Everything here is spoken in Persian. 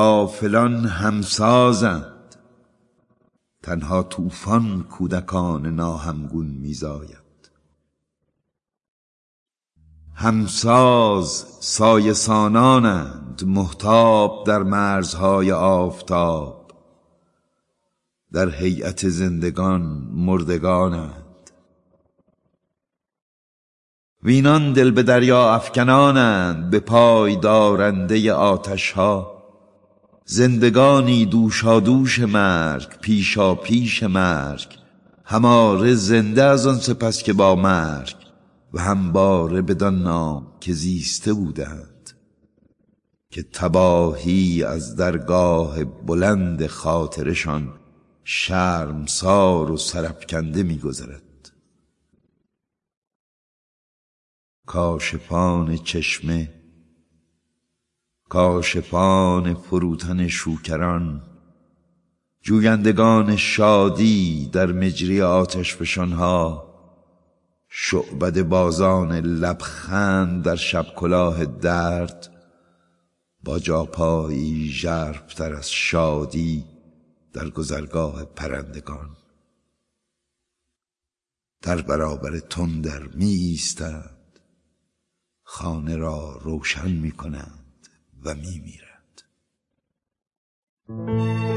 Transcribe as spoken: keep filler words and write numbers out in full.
غافلان همسازند، تنها طوفان کودکان ناهمگون میزاید. همساز سایه سانانند مهتاب در مرزهای آفتاب، در هیئت زندگان مردگانند. وینان دل به دریا افکنانند به پای دارنده آتش ها، زندگانی دوشادوش مرگ پیشا پیش مرگ، هماره زنده از آن سپس که با مرگ و همباره بدان نام که زیسته بودند، که تباهی از درگاه بلند خاطرشان شرمسار و سرافکنده می‌گذرد. کاشفان چشمه، کاشفان فروتن شوکران، جویندگان شادی در مجری آتش فشانها، شعبده بازان لبخند در شب کلاه درد، با جاپایی ژرف‌تر از شادی در گذرگاه پرندگان. در برابر تندر می ایستند، خانه را روشن می کنند و می میرند.